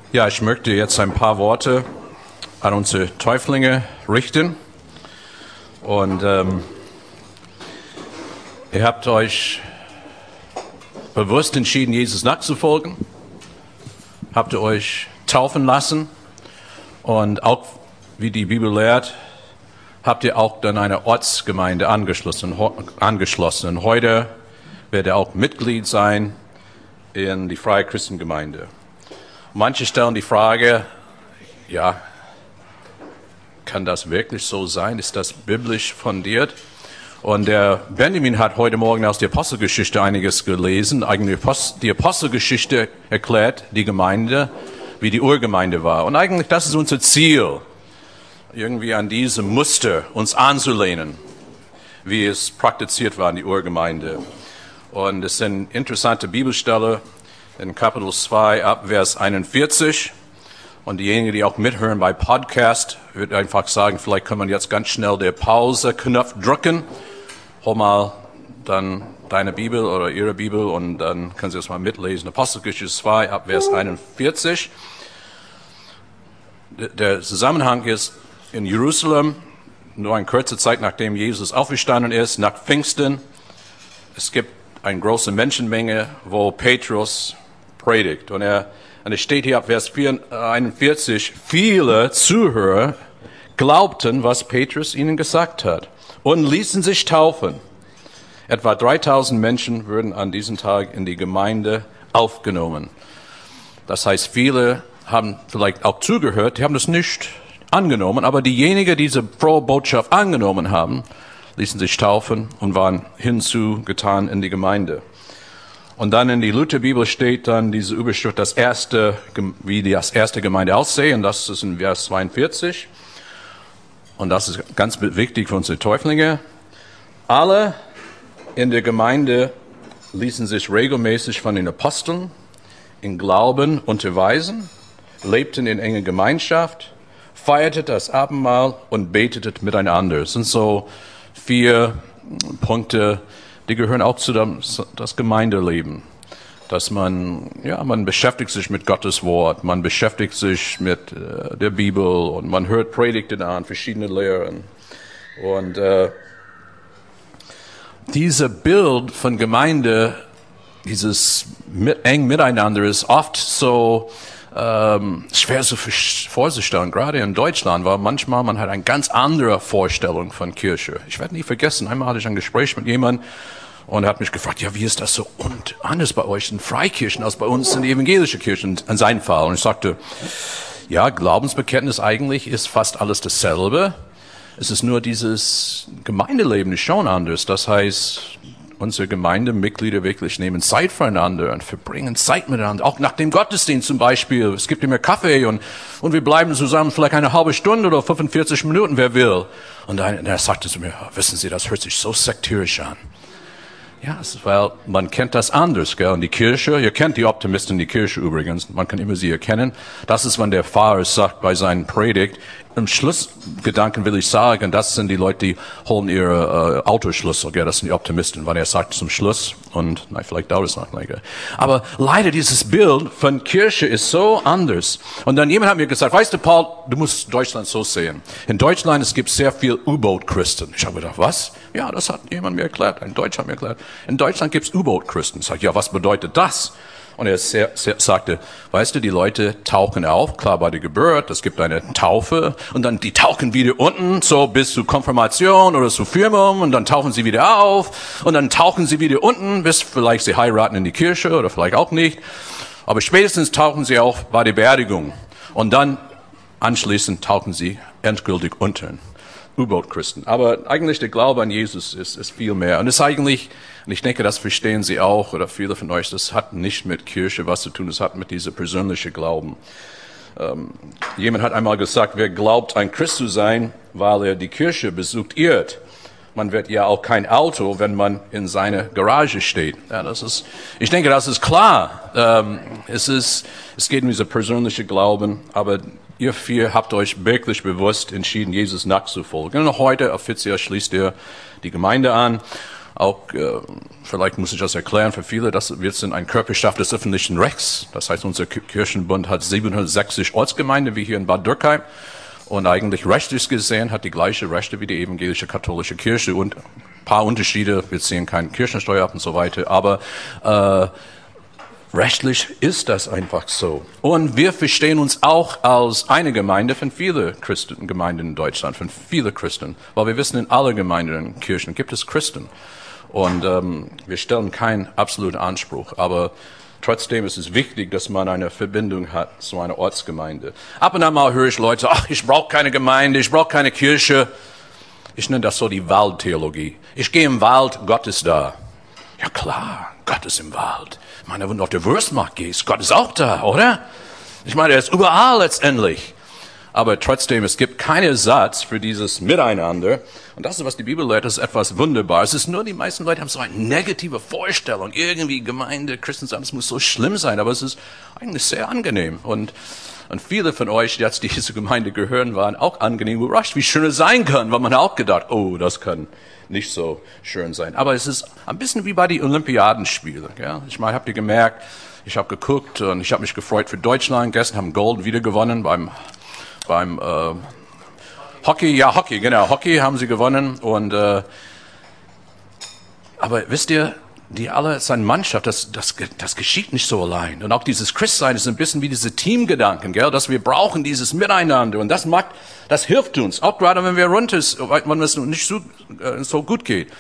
Ja, ich möchte jetzt ein paar Worte an unsere Täuflinge richten. Und ihr habt euch bewusst entschieden, Jesus nachzufolgen. Habt ihr euch taufen lassen. Und auch, wie die Bibel lehrt, habt ihr auch dann eine Ortsgemeinde angeschlossen. Und heute werdet ihr auch Mitglied sein in die Freie Christengemeinde. Manche stellen die Frage, ja, kann das wirklich so sein? Ist das biblisch fundiert? Und der Benjamin hat heute Morgen aus der Apostelgeschichte einiges gelesen. Eigentlich die Apostelgeschichte erklärt die Gemeinde, wie die Urgemeinde war. Und eigentlich das ist unser Ziel, irgendwie an diesem Muster uns anzulehnen, wie es praktiziert war in die Urgemeinde. Und es sind interessante Bibelstellen in Kapitel 2 ab Vers 41. Und diejenigen, die auch mithören bei Podcast, würde einfach sagen, vielleicht kann man jetzt ganz schnell den Pause-Knopf drücken. Hol mal dann deine Bibel oder ihre Bibel und dann können Sie das mal mitlesen. Apostelgeschichte 2 ab Vers 41. Der Zusammenhang ist in Jerusalem, nur eine kurze Zeit nachdem Jesus auferstanden ist, nach Pfingsten. Es gibt eine große Menschenmenge, wo Petrus predigt. Und es steht hier ab Vers 41, viele Zuhörer glaubten, was Petrus ihnen gesagt hat und ließen sich taufen. Etwa 3000 Menschen wurden an diesem Tag in die Gemeinde aufgenommen. Das heißt, viele haben vielleicht auch zugehört, die haben das nicht angenommen, aber diejenigen, die diese frohe Botschaft angenommen haben, ließen sich taufen und waren hinzugetan in die Gemeinde. Und dann in die Lutherbibel steht dann diese Überschrift, wie das erste Gemeinde aussehen, und das ist in Vers 42. Und das ist ganz wichtig für unsere Täuflinge. Alle in der Gemeinde ließen sich regelmäßig von den Aposteln in Glauben unterweisen, lebten in enger Gemeinschaft, feierten das Abendmahl und beteten miteinander. Das sind so 4 Punkte, die gehören auch zu das Gemeindeleben. Dass man beschäftigt sich mit Gottes Wort, man beschäftigt sich mit der Bibel und man hört Predigten an, verschiedene Lehren. Und dieses Bild von Gemeinde, dieses eng Miteinander ist oft so schwer vorzustellen, gerade in Deutschland, weil manchmal man hat eine ganz andere Vorstellung von Kirche. Ich werde nie vergessen, einmal hatte ich ein Gespräch mit jemandem und er hat mich gefragt, ja, wie ist das so anders bei euch in Freikirchen als bei uns in die evangelische Kirchen, in seinem Fall. Und ich sagte, ja, Glaubensbekenntnis eigentlich ist fast alles dasselbe. Es ist nur dieses Gemeindeleben ist schon anders. Das heißt, unsere Gemeindemitglieder wirklich nehmen Zeit füreinander und verbringen Zeit miteinander. Auch nach dem Gottesdienst zum Beispiel. Es gibt immer Kaffee und wir bleiben zusammen vielleicht eine halbe Stunde oder 45 Minuten, wer will. Und er sagte zu mir, wissen Sie, das hört sich so sektierisch an. Ja, weil man kennt das anders, gell? Und die Kirche, ihr kennt die Optimisten in die Kirche übrigens, man kann immer sie erkennen. Das ist, wenn der Pfarrer sagt bei seinen Predigt, im Schlussgedanken will ich sagen, das sind die Leute, die holen ihre Autoschlüssel, gell? Das sind die Optimisten, weil er sagt zum Schluss und, vielleicht dauert es noch länger. Aber leider dieses Bild von Kirche ist so anders. Und dann jemand hat mir gesagt, weißt du, Paul, du musst Deutschland so sehen. In Deutschland, es gibt sehr viel U-Boot-Christen. Ich habe gedacht, was? Ja, das hat jemand mir erklärt, ein Deutscher hat mir erklärt. In Deutschland gibt's U-Boot-Christen. Ich sage, ja, was bedeutet das? Und er sagte, weißt du, die Leute tauchen auf, klar bei der Geburt, es gibt eine Taufe und dann die tauchen wieder unten, so bis zur Konfirmation oder zur Firmung und dann tauchen sie wieder auf und dann tauchen sie wieder unten, bis vielleicht sie heiraten in die Kirche oder vielleicht auch nicht. Aber spätestens tauchen sie auf bei der Beerdigung und dann anschließend tauchen sie endgültig unter. U-Boot-Christen. Aber eigentlich der Glaube an Jesus ist viel mehr. Und es ist eigentlich, und ich denke, das verstehen Sie auch, oder viele von euch, das hat nicht mit Kirche was zu tun, das hat mit diesem persönlichen Glauben. Jemand hat einmal gesagt, wer glaubt, ein Christ zu sein, weil er die Kirche besucht, irrt. Man wird ja auch kein Auto, wenn man in seiner Garage steht. Ja, ich denke, das ist klar. Es geht um diesen persönlichen Glauben, aber ihr 4 habt euch wirklich bewusst entschieden, Jesus nachzufolgen. Und heute offiziell schließt ihr die Gemeinde an. Auch, vielleicht muss ich das erklären für viele, dass wir sind ein Körperschaft des öffentlichen Rechts. Das heißt, unser Kirchenbund hat 760 Ortsgemeinden wie hier in Bad Dürkheim. Und eigentlich rechtlich gesehen hat die gleiche Rechte wie die evangelische katholische Kirche und ein paar Unterschiede. Wir ziehen keine Kirchensteuer ab und so weiter. Aber rechtlich ist das einfach so. Und wir verstehen uns auch als eine Gemeinde von vielen Christengemeinden in Deutschland, von vielen Christen. Weil wir wissen, in allen Gemeinden und Kirchen gibt es Christen. Und wir stellen keinen absoluten Anspruch. Aber trotzdem ist es wichtig, dass man eine Verbindung hat zu einer Ortsgemeinde. Ab und an mal höre ich Leute, ach, ich brauche keine Gemeinde, ich brauche keine Kirche. Ich nenne das so die Waldtheologie. Ich gehe im Wald, Gott ist da. Ja klar, Gott ist im Wald. Ich meine, wenn du auf der Wurstmarkt gehst, Gott ist auch da, oder? Ich meine, er ist überall letztendlich. Aber trotzdem, es gibt keinen Ersatz für dieses Miteinander. Und das ist, was die Bibel lehrt, das ist etwas Wunderbares. Es ist nur, die meisten Leute haben so eine negative Vorstellung. Irgendwie Gemeinde, Christentum, es muss so schlimm sein. Aber es ist eigentlich sehr angenehm. Und viele von euch, die jetzt diese Gemeinde gehören, waren auch angenehm überrascht, wie schön es sein kann. Weil man auch gedacht, oh, das kann nicht so schön sein. Aber es ist ein bisschen wie bei den Olympiadenspielen. Ja? Ich meine, habt ihr gemerkt, ich habe geguckt und ich habe mich gefreut für Deutschland. Gestern haben Gold wieder gewonnen beim Hockey, ja, Hockey, genau. Hockey haben sie gewonnen. Und aber wisst ihr, die alle, seine Mannschaft, das geschieht nicht so allein. Und auch dieses Christsein ist ein bisschen wie diese Teamgedanken, gell, dass wir brauchen dieses Miteinander. Und das hilft uns, auch gerade wenn wenn es nicht so gut geht.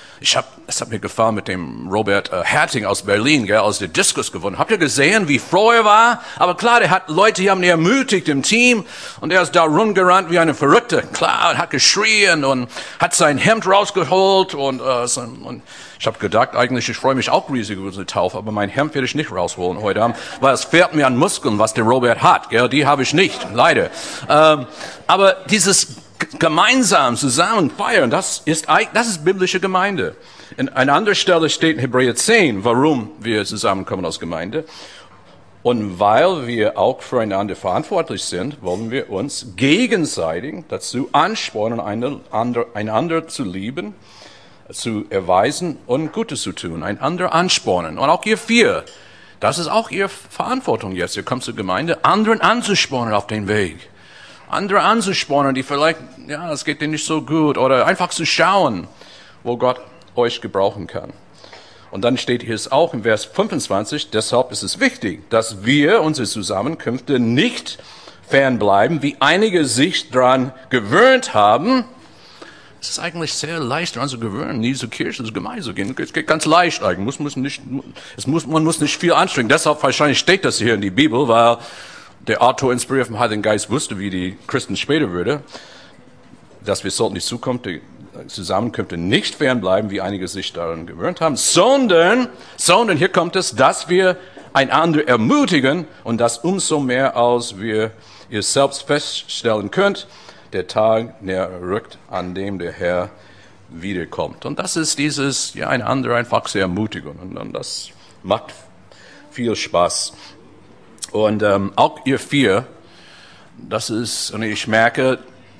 Es hat mir gefallen mit dem Robert Herting aus Berlin, gell, aus der Diskus gewonnen. Habt ihr gesehen, wie froh er war? Aber klar, der hat Leute, die haben ihn ermutigt im Team und er ist da rumgerannt wie eine Verrückte. Klar, hat geschrien und hat sein Hemd rausgeholt und ich habe gedacht, eigentlich, ich freue mich auch riesig über diese Taufe, aber mein Hemd werde ich nicht rausholen heute Abend, weil es fehlt mir an Muskeln, was der Robert hat, gell, die habe ich nicht, leider. Aber dieses gemeinsam zusammen feiern, das ist biblische Gemeinde. In einer anderen Stelle steht in Hebräer 10, warum wir zusammenkommen als Gemeinde. Und weil wir auch füreinander verantwortlich sind, wollen wir uns gegenseitig dazu anspornen, einander zu lieben, zu erweisen und Gutes zu tun, einander anspornen. Und auch ihr vier, das ist auch ihre Verantwortung jetzt. Ihr kommt zur Gemeinde, anderen anzuspornen auf den Weg. Andere anzuspornen, die vielleicht, ja, es geht denen nicht so gut, oder einfach zu schauen, wo Gott euch gebrauchen kann. Und dann steht hier es auch im Vers 25, deshalb ist es wichtig, dass wir unsere Zusammenkünfte nicht fernbleiben, wie einige sich daran gewöhnt haben. Es ist eigentlich sehr leicht, daran zu gewöhnen, nie zur Kirche, zur Gemeinde zu gehen. Es geht ganz leicht eigentlich. Man muss nicht viel anstrengen. Deshalb wahrscheinlich steht das hier in die Bibel, weil der Autor, inspiriert vom Heiligen Geist, wusste, wie die Christen später würde, dass wir sollten die Zusammenkünfte nicht fernbleiben, wie einige sich daran gewöhnt haben, sondern, hier kommt es, dass wir einander ermutigen und das umso mehr, als ihr selbst feststellen könnt, der Tag näher rückt, an dem der Herr wiederkommt. Und das ist dieses, ja, einander einfach zu ermutigen und das macht viel Spaß. Und auch ihr vier, das ist, und ich merke,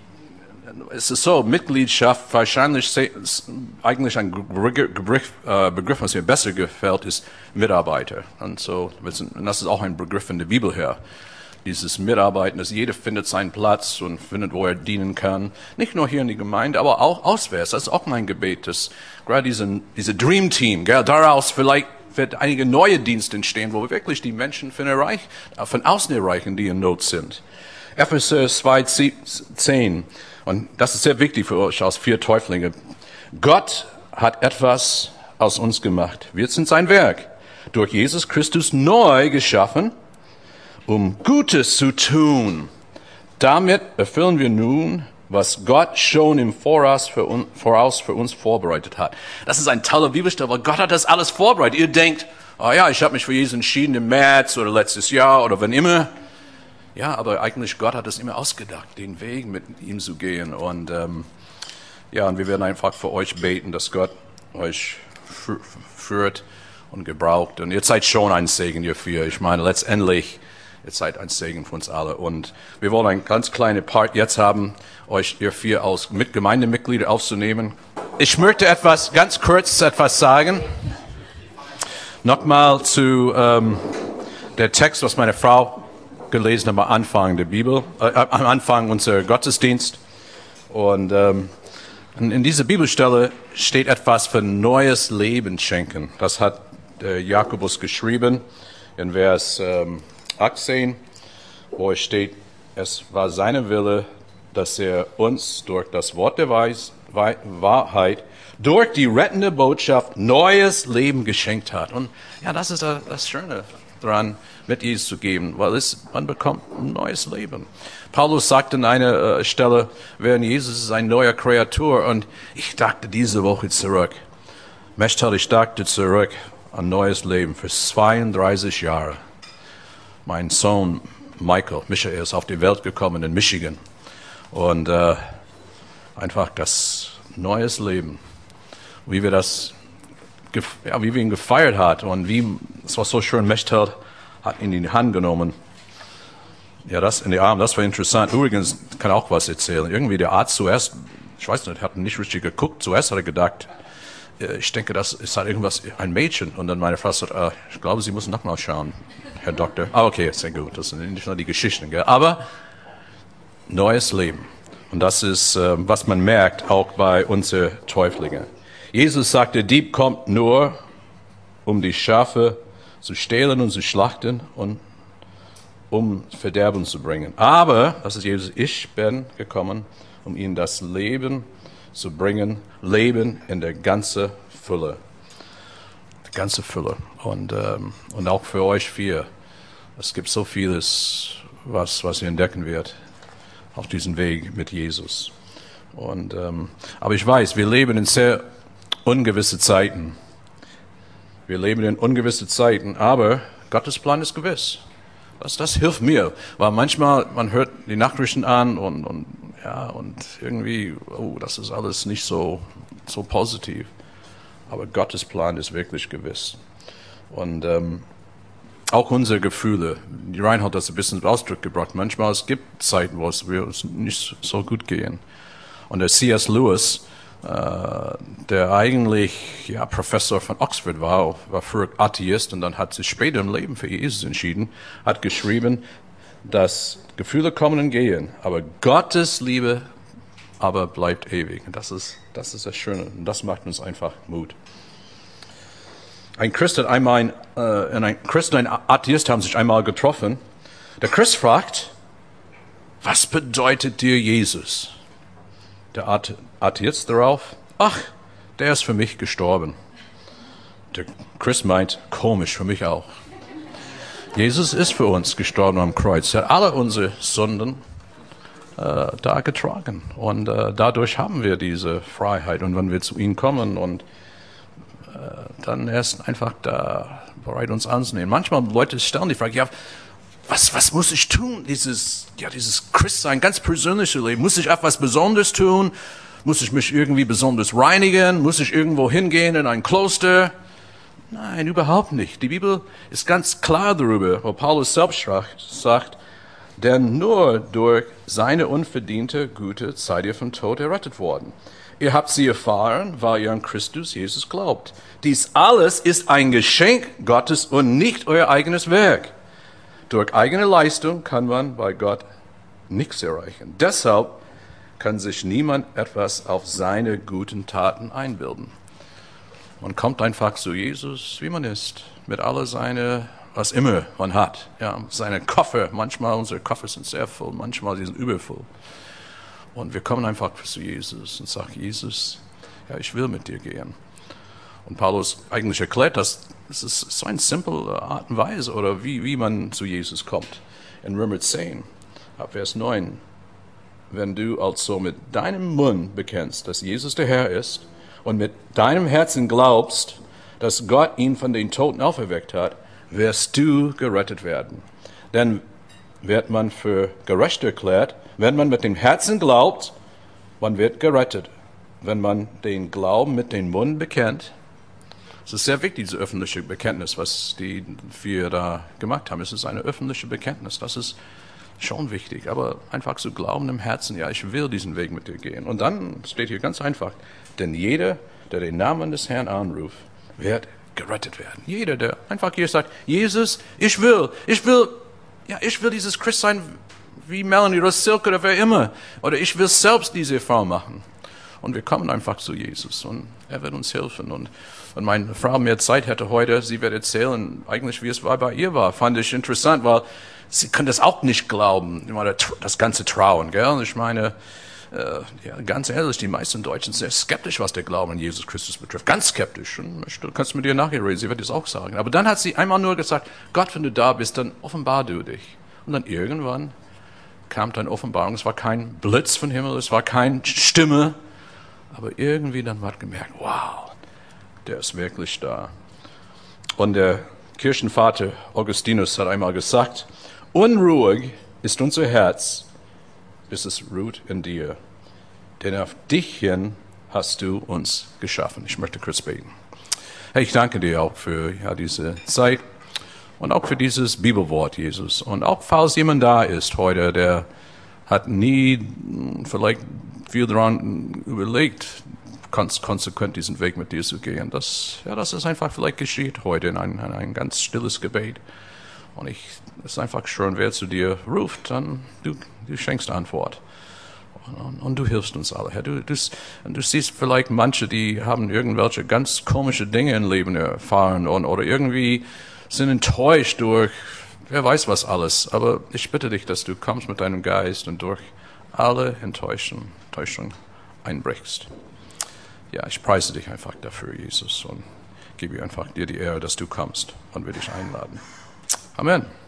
es ist so, Mitgliedschaft, wahrscheinlich eigentlich ein Begriff, was mir besser gefällt, ist Mitarbeiter. Und so, und das ist auch ein Begriff in der Bibel her. Dieses Mitarbeiten, dass jeder findet seinen Platz und findet, wo er dienen kann. Nicht nur hier in der Gemeinde, aber auch auswärts. Das ist auch mein Gebet, dass gerade diese Dream Team, gell, daraus vielleicht wird einige neue Dienste entstehen, wo wir wirklich die Menschen von außen erreichen, die in Not sind. Epheser 2,10. Und das ist sehr wichtig für euch als 4 Täuflinge. Gott hat etwas aus uns gemacht. Wir sind sein Werk. Durch Jesus Christus neu geschaffen, um Gutes zu tun. Damit erfüllen wir nun, was Gott schon im Voraus für uns vorbereitet hat. Das ist ein toller Bibelstelle, weil Gott hat das alles vorbereitet. Ihr denkt, oh ja, ich habe mich für Jesus entschieden im März oder letztes Jahr oder wann immer. Ja, aber eigentlich Gott hat es immer ausgedacht, den Weg mit ihm zu gehen. Und und wir werden einfach für euch beten, dass Gott euch führt und gebraucht. Und ihr seid schon ein Segen, ihr vier. Ich meine, letztendlich, ihr seid ein Segen für uns alle. Und wir wollen einen ganz kleinen Part jetzt haben, euch ihr vier als Gemeindemitglieder aufzunehmen. Ich möchte ganz kurz etwas sagen. Nochmal zu der Text, was meine Frau gelesen hat am Anfang der Bibel, am Anfang unserer Gottesdienst. Und in dieser Bibelstelle steht etwas für neues Leben schenken. Das hat Jakobus geschrieben in Vers 18, wo es steht, es war sein Wille, dass er uns durch das Wort der Wahrheit, durch die rettende Botschaft neues Leben geschenkt hat. Und ja, das ist das Schöne daran, mit Jesus zu geben, weil man bekommt ein neues Leben. Paulus sagt an einer Stelle, während Jesus ist ein neuer Kreatur. Und ich dachte diese Woche zurück, ich dachte zurück an neues Leben für 32 Jahre. Mein Sohn Michael ist auf die Welt gekommen in Michigan. Und einfach das neues Leben, wie wir ihn gefeiert hat und es war so schön, Mechtel hat ihn in die Hand genommen. Ja, das in die Arme, das war interessant. Übrigens, kann auch was erzählen. Irgendwie der Arzt zuerst, ich weiß nicht, hat nicht richtig geguckt. Zuerst hat er gedacht, ich denke, das ist halt irgendwas, ein Mädchen. Und dann meine Frau sagt, ich glaube, Sie müssen nochmal schauen, Herr Doktor. Okay, sehr gut, das sind nicht nur die Geschichten, gell? Aber neues Leben. Und das ist, was man merkt, auch bei unseren Täuflingen. Jesus sagte, Dieb kommt nur, um die Schafe zu stehlen und zu schlachten und um Verderben zu bringen. Aber, das ist Jesus, ich bin gekommen, um ihnen das Leben zu bringen, Leben in der ganzen Fülle. Die ganze Fülle. Und auch für euch vier. Es gibt so vieles, was ihr entdecken werdet auf diesem Weg mit Jesus. Aber ich weiß, wir leben in sehr ungewisse Zeiten. Wir leben in ungewisse Zeiten, aber Gottes Plan ist gewiss. Das hilft mir, weil manchmal man hört die Nachrichten an und irgendwie, das ist alles nicht so positiv. Aber Gottes Plan ist wirklich gewiss. Und auch unsere Gefühle. Die Reinhold hat das ein bisschen Ausdruck gebracht. Manchmal es gibt Zeiten, wo es nicht so gut gehen. Und der C.S. Lewis, der eigentlich Professor von Oxford war früher Atheist und dann hat sich später im Leben für Jesus entschieden, hat geschrieben, dass Gefühle kommen und gehen, aber Gottes Liebe aber bleibt ewig. Und das ist das Schöne und das macht uns einfach Mut. Ein Christ und ein Atheist haben sich einmal getroffen. Der Christ fragt, was bedeutet dir Jesus? Der Atheist darauf, der ist für mich gestorben. Der Christ meint, komisch, für mich auch. Jesus ist für uns gestorben am Kreuz. Er hat alle unsere Sünden da getragen. Und dadurch haben wir diese Freiheit. Und wenn wir zu ihm kommen und dann er ist einfach da bereit, uns anzunehmen. Manchmal Leute stellen die Frage, was muss ich tun? Dieses Christsein, ganz persönliche Leben. Muss ich etwas Besonderes tun? Muss ich mich irgendwie besonders reinigen? Muss ich irgendwo hingehen in ein Kloster? Nein, überhaupt nicht. Die Bibel ist ganz klar darüber, wo Paulus selbst sagt, denn nur durch seine unverdiente Güte seid ihr vom Tod errettet worden. Ihr habt sie erfahren, weil ihr an Christus Jesus glaubt. Dies alles ist ein Geschenk Gottes und nicht euer eigenes Werk. Durch eigene Leistung kann man bei Gott nichts erreichen. Deshalb kann sich niemand etwas auf seine guten Taten einbilden. Man kommt einfach zu Jesus, wie man ist, mit all seine, was immer man hat. Ja, seine Koffer, manchmal unsere Koffer sind sehr voll, manchmal sie sind übervoll. Und wir kommen einfach zu Jesus und sagen, Jesus, ich will mit dir gehen. Und Paulus eigentlich erklärt, das ist so eine simple Art und Weise, oder wie man zu Jesus kommt. In Römer 10, Vers 9, wenn du also mit deinem Mund bekennst, dass Jesus der Herr ist, und mit deinem Herzen glaubst, dass Gott ihn von den Toten auferweckt hat, wirst du gerettet werden. Denn wird man für gerecht erklärt, wenn man mit dem Herzen glaubt, man wird gerettet. Wenn man den Glauben mit dem Mund bekennt, es ist sehr wichtig, diese öffentliche Bekenntnis, was die vier da gemacht haben. Es ist eine öffentliche Bekenntnis. Das ist Schon wichtig, aber einfach zu glauben im Herzen, ja, ich will diesen Weg mit dir gehen. Und dann steht hier ganz einfach, denn jeder, der den Namen des Herrn anruft, wird gerettet werden. Jeder, der einfach hier sagt, Jesus, ich will dieses Christ sein, wie Melanie oder Silke oder wer immer. Oder ich will selbst diese Erfahrung machen. Und wir kommen einfach zu Jesus und er wird uns helfen. Und wenn meine Frau mehr Zeit hätte heute, sie wird erzählen, eigentlich wie es bei ihr war. Fand ich interessant, weil sie kann das auch nicht glauben. Ich meine, das ganze Trauen, gell? Ich meine, ja, ganz ehrlich, die meisten Deutschen sind sehr skeptisch, was der Glauben an Jesus Christus betrifft. Ganz skeptisch. Und du kannst mit ihr nachher reden, sie wird das auch sagen. Aber dann hat sie einmal nur gesagt, Gott, wenn du da bist, dann offenbar du dich. Und dann irgendwann kam dann Offenbarung. Es war kein Blitz vom Himmel, es war keine Stimme. Aber irgendwie dann hat gemerkt, wow, der ist wirklich da. Und der Kirchenvater Augustinus hat einmal gesagt, unruhig ist unser Herz, bis es ruht in dir. Denn auf dich hin hast du uns geschaffen. Ich möchte kurz beten. Herr, ich danke dir auch für diese Zeit und auch für dieses Bibelwort, Jesus. Und auch falls jemand da ist heute, der hat nie vielleicht viel daran überlegt, konsequent diesen Weg mit dir zu gehen. Das ist einfach vielleicht geschieht heute in ein ganz stilles Gebet. Und es ist einfach schön, wer zu dir ruft, dann du schenkst Antwort. Und du hilfst uns alle, Herr. Du siehst vielleicht manche, die haben irgendwelche ganz komische Dinge im Leben erfahren oder irgendwie sind enttäuscht durch wer weiß was alles. Aber ich bitte dich, dass du kommst mit deinem Geist und durch alle Enttäuschung einbrichst. Ja, ich preise dich einfach dafür, Jesus, und gebe einfach dir die Ehre, dass du kommst und will dich einladen. Amen.